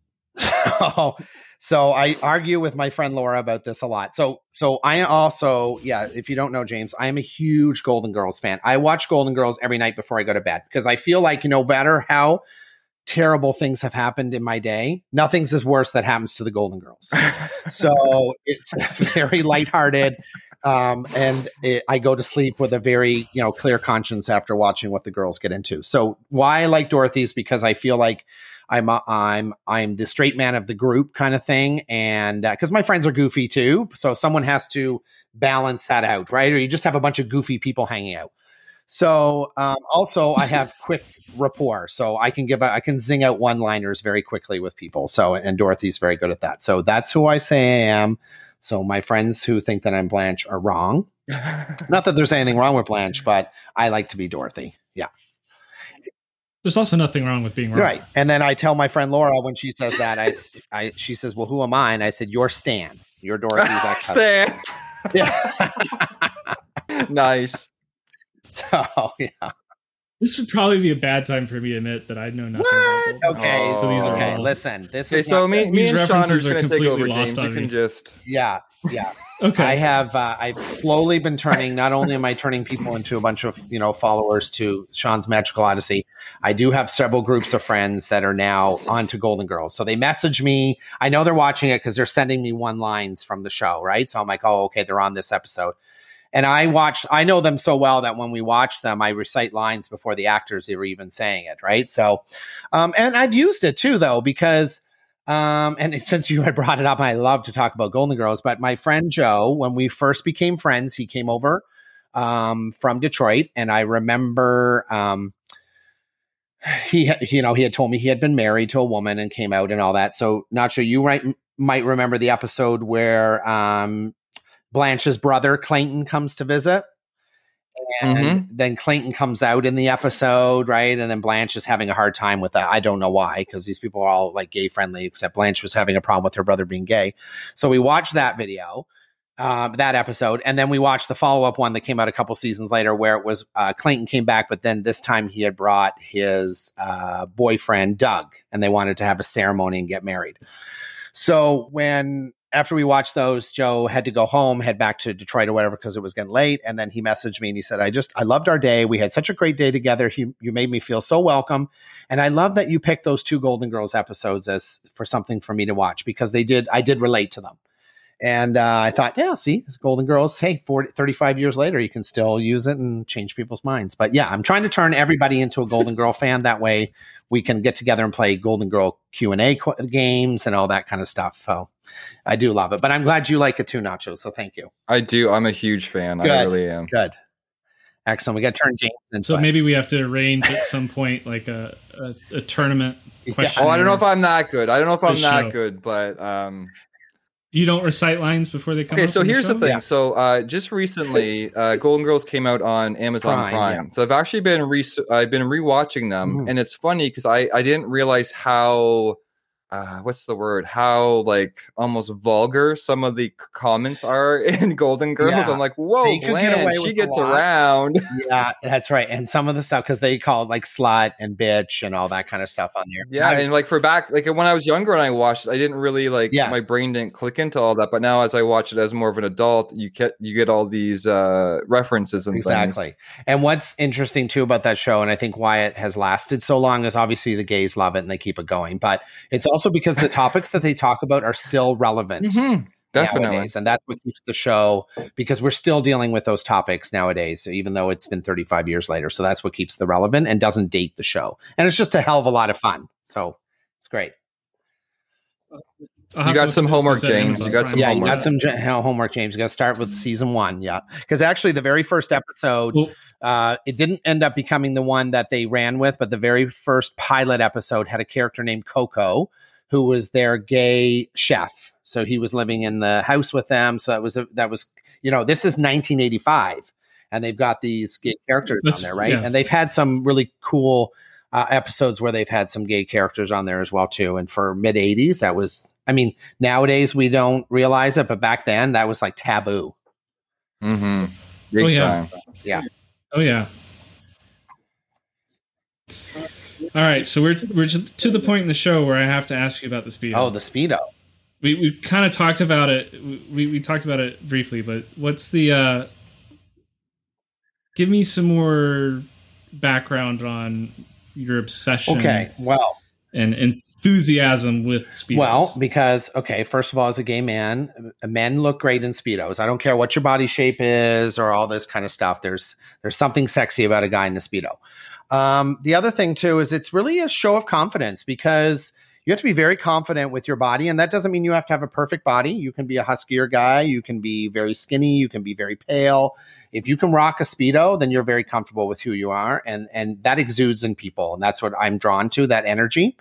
So I argue with my friend Laura about this a lot. So I also, if you don't know, James, I am a huge Golden Girls fan. I watch Golden Girls every night before I go to bed because I feel like, no matter how terrible things have happened in my day, nothing's as worse that happens to the Golden Girls. So it's very lighthearted. I go to sleep with a very, clear conscience after watching what the girls get into. So why I like Dorothy is because I feel like I'm the straight man of the group kind of thing. And because my friends are goofy too. So someone has to balance that out, right? Or you just have a bunch of goofy people hanging out. So also I have quick rapport. So I can zing out one-liners very quickly with people. So, and Dorothy's very good at that. So that's who I say I am. So my friends who think that I'm Blanche are wrong. Not that there's anything wrong with Blanche, but I like to be Dorothy. Yeah. There's also nothing wrong with being wrong. Right. And then I tell my friend Laura when she says that, she says, well, who am I? And I said, you're Stan. You're Dorothy's ex-husband. Stan. Yeah. Nice. Oh, yeah. This would probably be a bad time for me to admit that I know nothing about Golden Okay. Girls. So these are okay. Listen, this is so me and Sean are going to take over, James. You can just yeah. Okay. I've slowly been turning, not only am I turning people into a bunch of, followers to Sean's Magical Odyssey, I do have several groups of friends that are now onto Golden Girls. So they message me. I know they're watching it because they're sending me one-liners from the show, right? So I'm like, oh, okay, they're on this episode. And I know them so well that when we watch them, I recite lines before the actors are even saying it, right? So, and I've used it too, though, because and since you had brought it up, I love to talk about Golden Girls. But my friend Joe, when we first became friends, he came over from Detroit, and I remember he had told me he had been married to a woman and came out and all that. So, Nacho, you might remember the episode where Blanche's brother Clayton comes to visit. And then Clayton comes out in the episode, right? And then Blanche is having a hard time with that. I don't know why, because these people are all like gay friendly, except Blanche was having a problem with her brother being gay. So we watched that video, that episode. And then we watched the follow-up one that came out a couple seasons later where it was Clayton came back, but then this time he had brought his boyfriend, Doug, and they wanted to have a ceremony and get married. So after we watched those, Joe had to go home, head back to Detroit or whatever, because it was getting late. And then he messaged me and he said, I loved our day. We had such a great day together. You made me feel so welcome. And I love that you picked those two Golden Girls episodes as for something for me to watch, because I did relate to them. And I thought, yeah, see, Golden Girls, hey, 35 years later, you can still use it and change people's minds. But yeah, I'm trying to turn everybody into a Golden Girl fan. That way we can get together and play Golden Girl Q&A games and all that kind of stuff. So I do love it. But I'm glad you like it too, Nacho. So thank you. I do. I'm a huge fan. Good. I really am. Good. Excellent. We got to turn James into So maybe we have to arrange at some point like a tournament question. Oh, I don't know if I'm that good. But you don't recite lines before they come out? Okay, so here's the thing. Yeah. So just recently, Golden Girls came out on Amazon Prime. Yeah. So I've actually been rewatching them, and it's funny because I didn't realize how what's the word? How like almost vulgar some of the comments are in Golden Girls. Yeah. I'm like, whoa, They could get Blanche, away she with a gets lot. around. Yeah, that's right. And some of the stuff, because they call it like slut and bitch and all that kind of stuff on there. Yeah, and like for back, like when I was younger and I watched it, I didn't really like Yes. my brain didn't click into all that. But now as I watch it as more of an adult, you get all these references and Exactly. things. And what's interesting too about that show, and I think why it has lasted so long, is obviously the gays love it and they keep it going. But it's also because the topics that they talk about are still relevant. Mm-hmm. Definitely. Nowadays, and that's what keeps the show, because we're still dealing with those topics nowadays, even though it's been 35 years later. So that's what keeps the relevant and doesn't date the show. And it's just a hell of a lot of fun. So it's great. You got some homework, James. You got some Yeah, homework. you got some homework, James. You got to start with season 1. Yeah. Because actually, the very first episode, it didn't end up becoming the one that they ran with, but the very first pilot episode had a character named Coco, who was their gay chef. So he was living in the house with them. So that was this is 1985, and they've got these gay characters on there, right? Yeah. And they've had some really cool episodes where they've had some gay characters on there as well too. And for mid 80s, that was, I mean, nowadays we don't realize it, but back then that was like taboo. Mm-hmm. Big time. Yeah. Oh yeah. All right, so we're to the point in the show where I have to ask you about the Speedo. Oh, the Speedo. We kind of talked about it. We talked about it briefly, but what's the? Give me some more background on your obsession. Okay, well, and enthusiasm with Speedos. Well, because first of all, as a gay man, men look great in Speedos. I don't care what your body shape is or all this kind of stuff. There's something sexy about a guy in a Speedo. The other thing too is it's really a show of confidence, because you have to be very confident with your body. And that doesn't mean you have to have a perfect body. You can be a huskier guy. You can be very skinny. You can be very pale. If you can rock a Speedo, then you're very comfortable with who you are. And that exudes in people. And that's what I'm drawn to, that energy.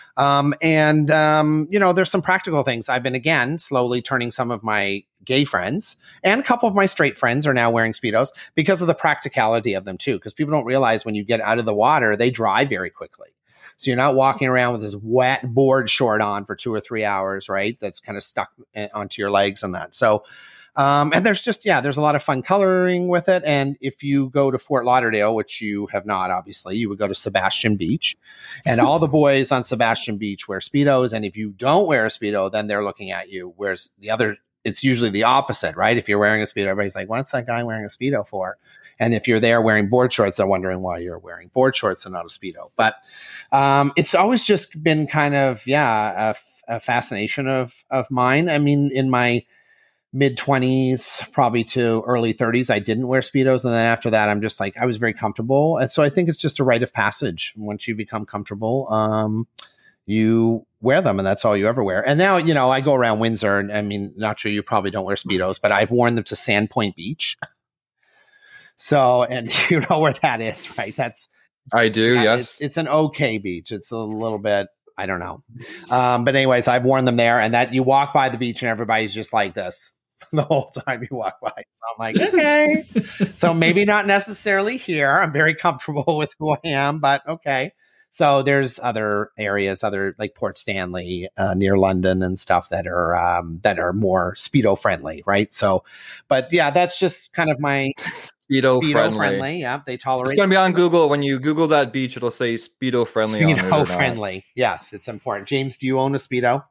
There's some practical things. I've been, again, slowly turning some of my gay friends, and a couple of my straight friends are now wearing Speedos because of the practicality of them too. Because people don't realize when you get out of the water, they dry very quickly. So you're not walking around with this wet board short on for 2 or 3 hours, right? That's kind of stuck onto your legs and that. So, and there's there's a lot of fun coloring with it. And if you go to Fort Lauderdale, which you have not, obviously, you would go to Sebastian Beach, and all the boys on Sebastian Beach wear Speedos. And if you don't wear a Speedo, then they're looking at you. Whereas it's usually the opposite, right? If you're wearing a Speedo, everybody's like, what's that guy wearing a Speedo for? And if you're there wearing board shorts, they're wondering why you're wearing board shorts and not a Speedo. But it's always just been kind of, a fascination of mine. I mean, in my mid-20s, probably to early 30s, I didn't wear Speedos. And then after that, I'm just like, I was very comfortable. And so I think it's just a rite of passage. Once you become comfortable, you wear them, and that's all you ever wear. And now, I go around Windsor, and I mean, not sure you probably don't wear Speedos, but I've worn them to Sandpoint Beach. So, and you know where that is, right? I do, yes. It's an okay beach. It's a little bit, I don't know. But anyways, I've worn them there, and that you walk by the beach and everybody's just like this the whole time you walk by. So I'm like, okay. So maybe not necessarily here. I'm very comfortable with who I am, but okay. So there's other areas, like Port Stanley near London and stuff that are more Speedo friendly, right? So, but yeah, that's just kind of my Speedo friendly. Yeah, they tolerate. It's going to be on Google. When you Google that beach, it'll say Speedo friendly. Speedo friendly. Yes, it's important. James, do you own a Speedo?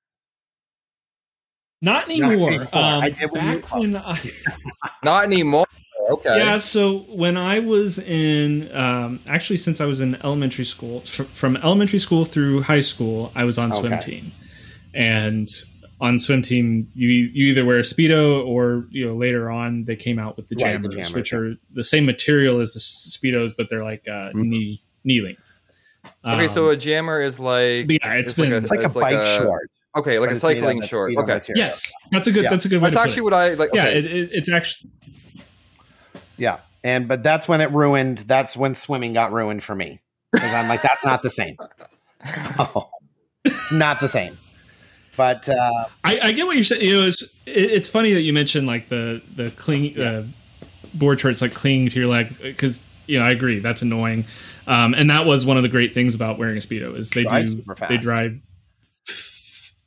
Not anymore. I did Not anymore. Okay. Yeah, so when I was in, actually since I was in elementary school, from elementary school through high school, I was on swim team. And on swim team, you either wear a Speedo or, later on they came out with the jammers, which are the same material as the Speedos, but they're like knee length. Okay, so a jammer is like... Yeah, it's like a bike short. Okay, like a cycling short. Okay. Material. Yes, that's a good way to put it. That's actually what I like. Yeah, it's actually... Yeah. But that's when it ruined. That's when swimming got ruined for me. Because I'm like, that's not the same. Oh, it's not the same. But I get what you're saying. It's funny that you mentioned like the board shorts like clinging to your leg, because I agree, that's annoying. And that was one of the great things about wearing a Speedo is they drive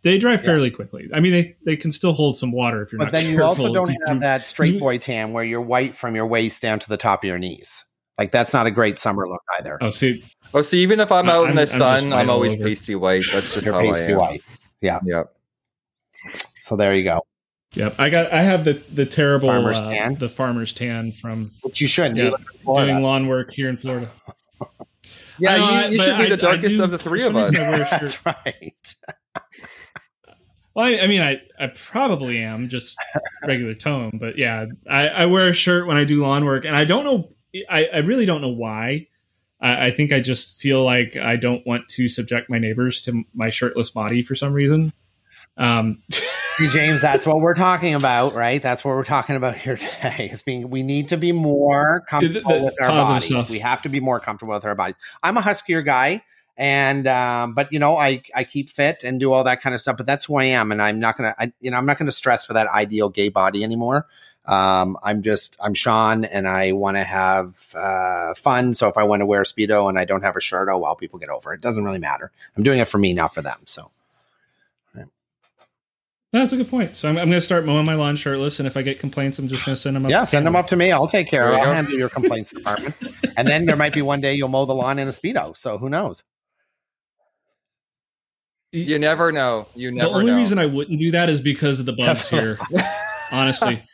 They dry fairly quickly. I mean, they can still hold some water if you're not careful. But then you also don't have that straight boy tan where you're white from your waist down to the top of your knees. Like, that's not a great summer look either. Oh, see, even if I'm out in the sun, I'm always pasty white. That's just how I am. White. Yeah. Yep. So there you go. Yep. I have the terrible farmer's tan. The farmer's tan from which you shouldn't doing lawn work here in Florida. Yeah, you should be the darkest of the three of us. That's right. Well, I mean, I probably am just regular tone, but yeah, I wear a shirt when I do lawn work, and I don't know, I really don't know why. I think I just feel like I don't want to subject my neighbors to my shirtless body for some reason. See, James, that's what we're talking about, right? That's what we're talking about here today. We need to be more comfortable with our bodies. Stuff. We have to be more comfortable with our bodies. I'm a huskier guy, and but I keep fit and do all that kind of stuff. But that's who I am, and I'm not gonna stress for that ideal gay body anymore. I'm Sean, and I want to have fun. So if I want to wear a Speedo and I don't have a shirt, people get over it. It doesn't really matter. I'm doing it for me, not for them. So. That's a good point. So I'm going to start mowing my lawn shirtless, and if I get complaints, I'm just going to send them up. Yeah, send them up to me. I'll take care of it. I'll handle your complaints department. And then there might be one day you'll mow the lawn in a Speedo. So who knows? You never know. The only reason I wouldn't do that is because of the bugs here. Honestly.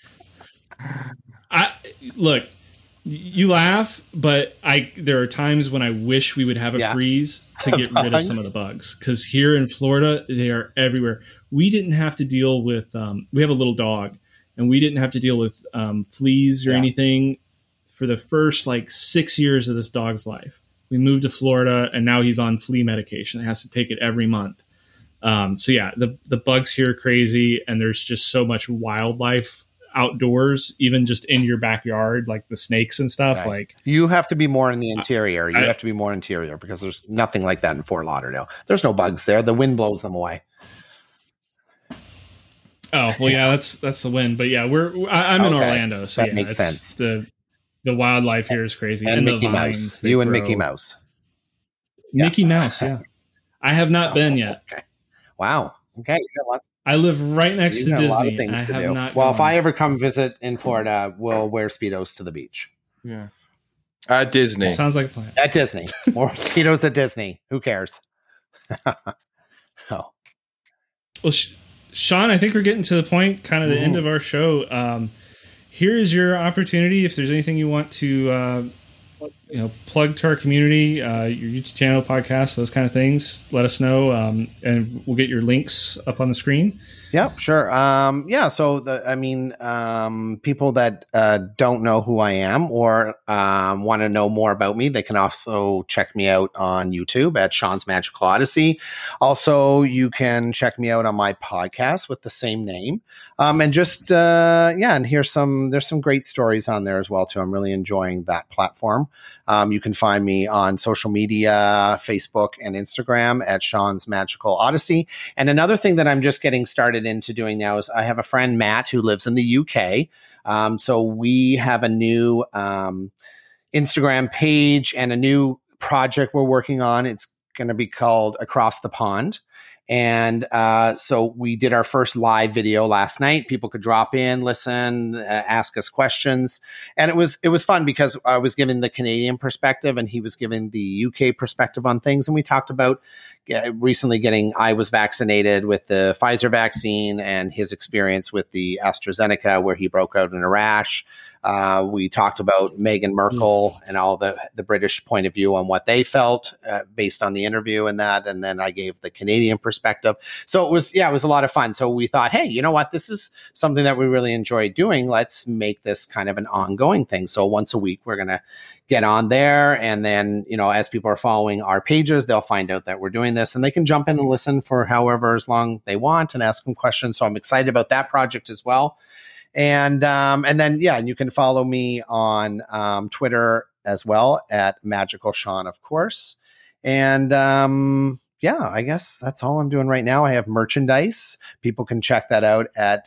Look, you laugh, but there are times when I wish we would have a freeze to get rid of some of the bugs. Because here in Florida, they are everywhere. We didn't have to deal with, we have a little dog, and we didn't have to deal with fleas or anything for the first 6 years of this dog's life. We moved to Florida, and now he's on flea medication. It has to take it every month. So yeah, the bugs here are crazy, and there's just so much wildlife outdoors, even just in your backyard, like the snakes and stuff. Right. You have to be more in the interior. You have to be more interior because there's nothing like that in Fort Lauderdale. There's no bugs there. The wind blows them away. Oh, well, yeah, that's the wind. But yeah, I'm in Orlando, so that makes sense. The wildlife here is crazy. And Mickey Mouse. You and Mickey Mouse. Mickey Mouse, yeah. I have not been yet. Okay. Wow. Okay. You got lots. I live right next to Disney. A lot of things to do. Well, if I ever come visit in Florida, we'll wear Speedos to the beach. Yeah. At Disney. That sounds like a plan. At Disney. Or Speedos at Disney. Who cares? Oh. Well, Sean, I think we're getting to the point, kind of the end of our show. Here is your opportunity. If there's anything you want to, plug to our community, your YouTube channel, podcast, those kind of things, let us know, and we'll get your links up on the screen. Yeah, sure. So people that don't know who I am or want to know more about me, they can also check me out on YouTube at Sean's Magical Odyssey. Also, you can check me out on my podcast with the same name. And just and there's some great stories on there as well too. I'm really enjoying that platform. You can find me on social media, Facebook and Instagram at Sean's Magical Odyssey. And another thing that I'm just getting started into doing now is I have a friend, Matt, who lives in the UK. So we have a new Instagram page and a new project we're working on. It's going to be called Across the Pond. And so we did our first live video last night. People could drop in, listen, ask us questions. And it was fun because I was giving the Canadian perspective and he was giving the UK perspective on things. And we talked about recently I was vaccinated with the Pfizer vaccine and his experience with the AstraZeneca where he broke out in a rash. We talked about Meghan Markle and all the British point of view on what they felt based on the interview and that. And then I gave the Canadian perspective. So it was a lot of fun. So we thought, hey, you know what? This is something that we really enjoy doing. Let's make this kind of an ongoing thing. So once a week, we're going to get on there. And then, as people are following our pages, they'll find out that we're doing this and they can jump in and listen for however as long they want and ask them questions. So I'm excited about that project as well. And then you can follow me on Twitter as well at Magical Sean, of course. And I guess that's all I'm doing right now. I have merchandise. People can check that out at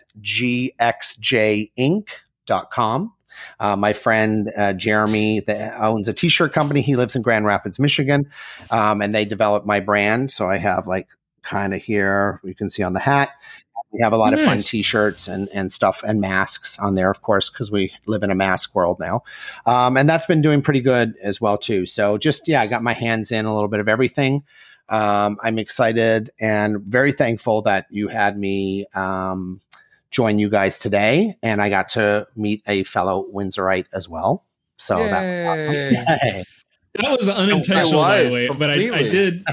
gxjinc.com. My friend Jeremy that owns a t-shirt company. He lives in Grand Rapids, Michigan, and they developed my brand. So I have kind of here. You can see on the hat. We have a lot of fun Nice. T-shirts and stuff and masks on there, of course, because we live in a mask world now. And that's been doing pretty good as well, too. So just, I got my hands in a little bit of everything. I'm excited and very thankful that you had me join you guys today. And I got to meet a fellow Windsorite as well. So that was awesome. Yay. That was unintentional, by the way, but I did.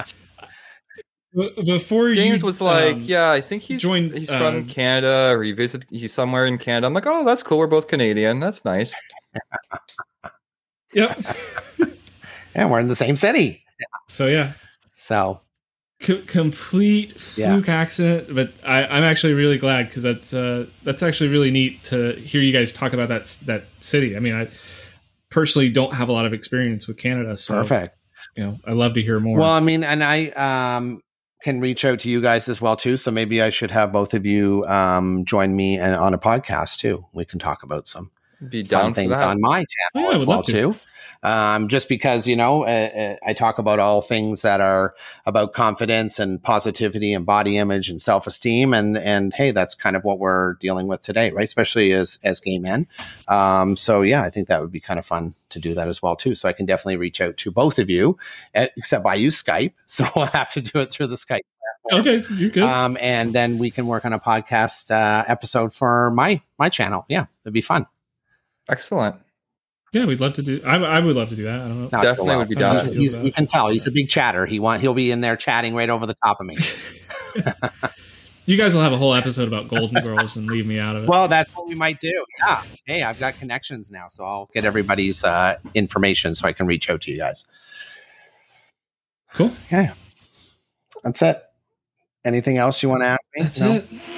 Before James you, was like, I think he's from Canada, or he's somewhere in Canada. I'm like, oh, that's cool. We're both Canadian. That's nice. Yep. And we're in the same city. So complete fluke accident, but I'm actually really glad, because that's actually really neat to hear you guys talk about that city. I mean, I personally don't have a lot of experience with Canada, so perfect. I love to hear more. Well, I mean, and I can reach out to you guys as well too. So maybe I should have both of you join me on a podcast too. We can talk about some fun things on my channel as well too. Just because, I talk about all things that are about confidence and positivity and body image and self-esteem. And hey, that's kind of what we're dealing with today, right? Especially as gay men. So I think that would be kind of fun to do that as well too. So I can definitely reach out to both of you, except I use Skype. So we'll have to do it through the Skype platform. Okay, so you're good. And then we can work on a podcast episode for my channel. Yeah, it'd be fun. Excellent. Yeah, we'd love to do. I would love to do that. I don't know. Definitely would be down. You can tell he's a big chatter. He'll be in there chatting right over the top of me. You guys will have a whole episode about Golden Girls and leave me out of it. Well, that's what we might do. Yeah. Hey, I've got connections now, so I'll get everybody's information so I can reach out to you guys. Cool. Okay. That's it. Anything else you want to ask me? That's it.